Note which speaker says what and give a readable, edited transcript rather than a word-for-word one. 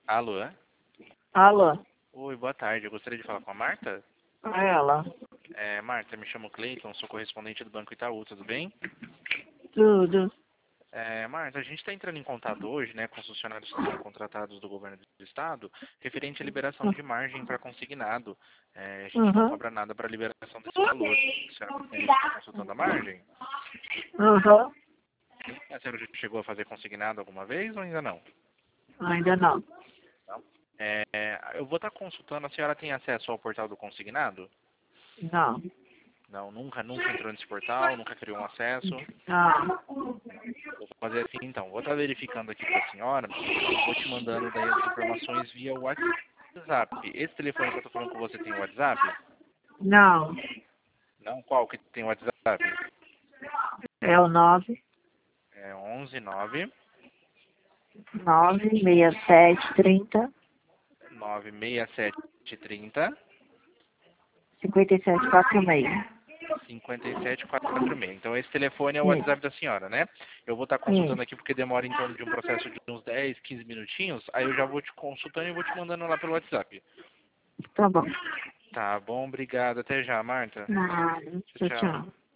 Speaker 1: Alô?
Speaker 2: Alô?
Speaker 1: Oi, boa tarde. Eu gostaria de falar com a Marta.
Speaker 2: É ela.
Speaker 1: Marta, me chamo Cleiton, sou correspondente do Banco Itaú, tudo bem?
Speaker 2: Tudo.
Speaker 1: Marta, a gente está entrando em contato hoje, né, com os funcionários que são contratados do governo do estado, referente à liberação de margem para consignado. A gente não
Speaker 2: Uhum.
Speaker 1: cobra nada para a liberação desse valor. A senhora está consultando a margem?
Speaker 2: Uhum.
Speaker 1: A senhora já chegou a fazer consignado alguma vez ou ainda não?
Speaker 2: Ainda não.
Speaker 1: Não. Eu vou estar consultando, a senhora tem acesso ao portal do consignado?
Speaker 2: Não.
Speaker 1: Não, nunca entrou nesse portal, nunca criou um acesso.
Speaker 2: Não.
Speaker 1: Vou fazer assim então, vou estar verificando aqui para a senhora, vou te mandando daí as informações via WhatsApp. Esse telefone que eu estou falando com você tem WhatsApp?
Speaker 2: Não.
Speaker 1: Não? Qual que tem WhatsApp?
Speaker 2: É o
Speaker 1: 11 9
Speaker 2: 96730
Speaker 1: 96730
Speaker 2: 5746.
Speaker 1: 5746. Então esse telefone é o
Speaker 2: Isso.
Speaker 1: WhatsApp da senhora, né? Eu vou estar consultando
Speaker 2: Isso.
Speaker 1: aqui porque demora em torno de um processo de uns 10, 15 minutinhos. Aí eu já vou te consultando e vou te mandando lá pelo WhatsApp.
Speaker 2: Tá bom.
Speaker 1: Tá bom, obrigado. Até já, Marta.
Speaker 2: Nada.
Speaker 1: Tchau,
Speaker 2: Tchau,
Speaker 1: tchau.
Speaker 2: tchau.